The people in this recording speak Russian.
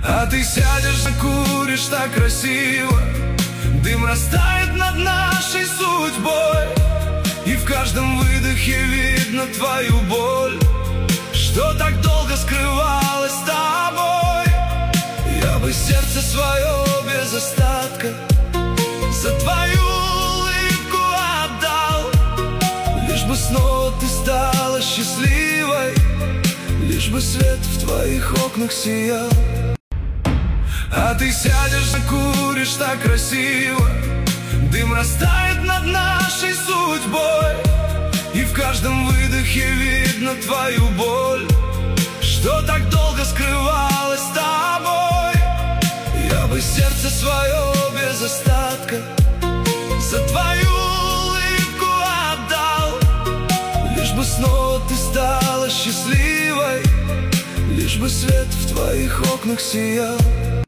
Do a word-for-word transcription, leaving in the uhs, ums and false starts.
А ты сядешь, закуришь так красиво, дым растает над нашей судьбой, и в каждом выдохе видно твою боль, что так долго скрывалось с тобой. Я бы сердце свое без остатка за твою улыбку отдал, лишь бы снова ты стала счастливой, лишь бы свет в твоих окнах сиял. А ты сядешь, закуришь так красиво, дым растает над нашей судьбой, и в каждом выдохе видно твою боль, что так долго скрывалось с тобой. Я бы сердце свое без остатка за твою улыбку отдал, лишь бы снова ты стала счастливой, лишь бы свет в твоих окнах сиял.